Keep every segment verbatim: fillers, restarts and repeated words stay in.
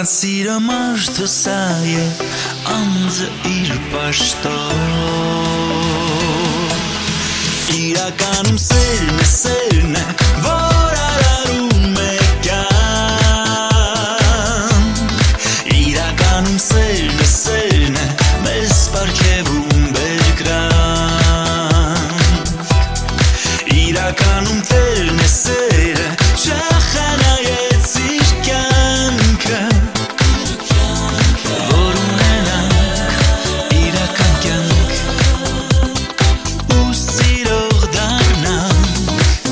Սիրը մարդը սա է, անձը իր պաշտոն Իրականում սերն է, սերն է, որ արարում է կյանք Իրականում սերն է, սերն է, մեզ պարգևում բերկրանք Իրականում տերն է սերը, չախանայեց իր կյանքը Որ ունենանք իրական կյանք ու սիրող դառնանք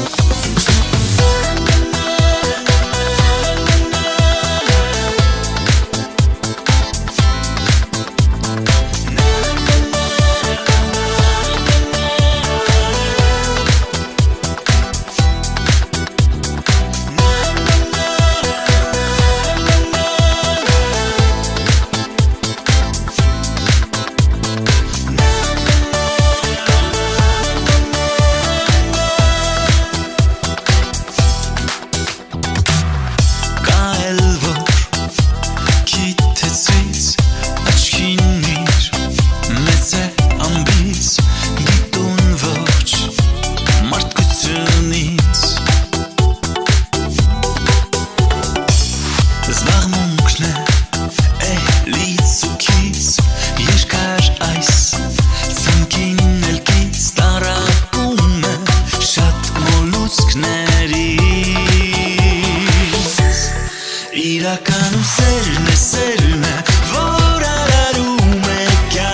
Իրականում սերն է, սերն է, որ արարում է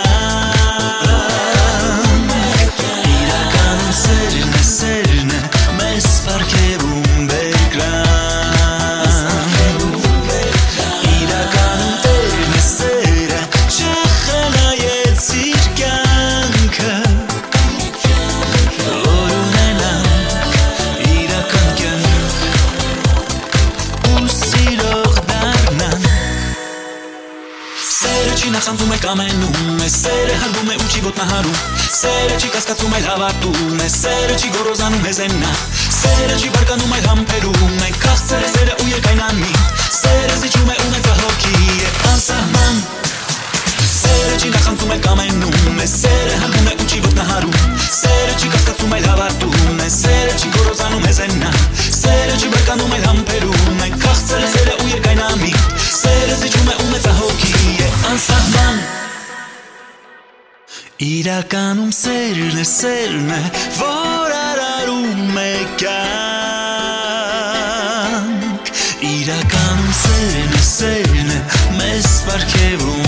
կյանք Իրականում սերն է, սերն է, մեզ պարգևում բերկրանք Իրականում տերն է սերը, չախանայեց իր կյանքը Որ ունենանք իրական կյանք ու սիրող Սերը չի նախանձում է կամենում է, սերը հարգում է ու չի ոտնահարում Սերը չի կասկածում այլ հավատում է, սերը չի գոռոզանում է զեննա Սերը չի բարկանում այլ համբերում է, քաղցր է սերը ու երկայնանի Սերը զիջում է ու մեծահոգի է անսահման Սերը չի նախանձում է կամենում է, սերը հարգում է ու չի ոտնահարում Սերը չի կասկածում այլ հավատում է, սերը չի գոռոզանում է զեննա Սերը չի բարկանում այլ համբերում է, քաղցր է սերը ու երկայնանի Սերը զիջում է ու մեծահոգի է անսահման Իրականում սերն է, սերն է, որ արարում է կյանք Իրականում սերն է, սերն է, մեզ պարգևում